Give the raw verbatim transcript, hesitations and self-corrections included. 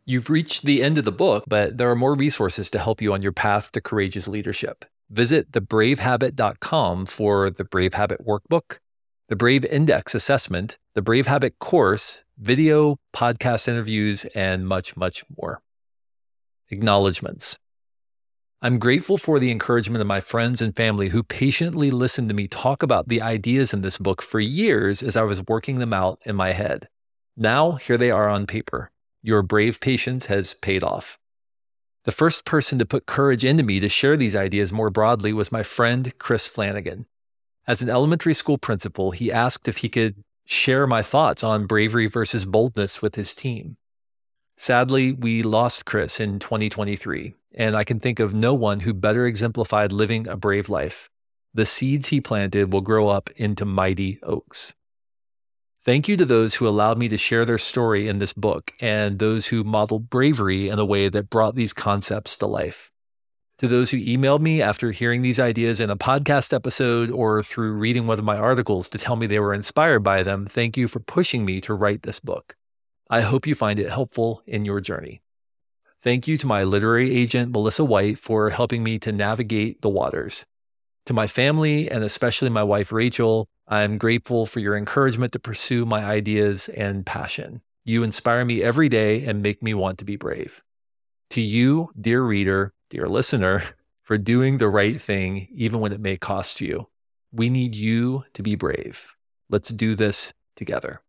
You've reached the end of the book, but there are more resources to help you on your path to courageous leadership. Visit the brave habit dot com for the Brave Habit Workbook, the Brave Index Assessment, the Brave Habit course, video, podcast interviews, and much, much more. Acknowledgements. I'm grateful for the encouragement of my friends and family who patiently listened to me talk about the ideas in this book for years as I was working them out in my head. Now, here they are on paper. Your brave patience has paid off. The first person to put courage into me to share these ideas more broadly was my friend, Chris Flanagan. As an elementary school principal, he asked if he could share my thoughts on bravery versus boldness with his team. Sadly, we lost Chris in twenty twenty-three, and I can think of no one who better exemplified living a brave life. The seeds he planted will grow up into mighty oaks. Thank you to those who allowed me to share their story in this book and those who modeled bravery in a way that brought these concepts to life. To those who emailed me after hearing these ideas in a podcast episode or through reading one of my articles to tell me they were inspired by them, thank you for pushing me to write this book. I hope you find it helpful in your journey. Thank you to my literary agent, Melissa White, for helping me to navigate the waters. To my family, and especially my wife, Rachel, I'm grateful for your encouragement to pursue my ideas and passion. You inspire me every day and make me want to be brave. To you, dear reader, dear listener, for doing the right thing, even when it may cost you. We need you to be brave. Let's do this together.